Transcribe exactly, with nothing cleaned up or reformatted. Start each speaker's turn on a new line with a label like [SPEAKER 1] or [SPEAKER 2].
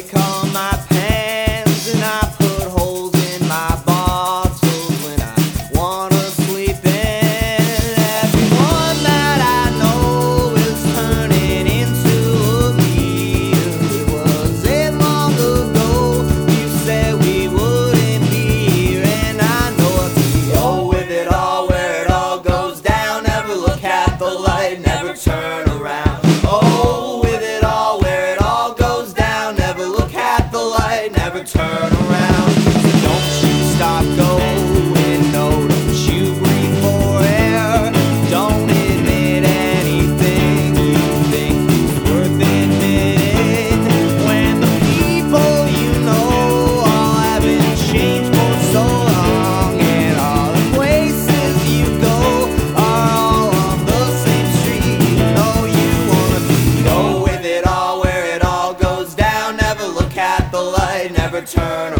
[SPEAKER 1] break all my pants and I put holes in my bottles when I wanna sleep in. Everyone that I know is turning into a meal. It wasn't long ago you said we wouldn't be here, and I know if we go with it all, where it all goes down, never look at the light, never turn around. Oh, with it all, where it all goes down, never look at the light, never turn around. So don't you stop going, no, don't you breathe for air. Don't admit anything you think is worth admitting, when the people you know all haven't changed for so long, and all the places you go are all on the same street. You know you wanna be. Go with it all, where it all goes down, never look at the light, never turn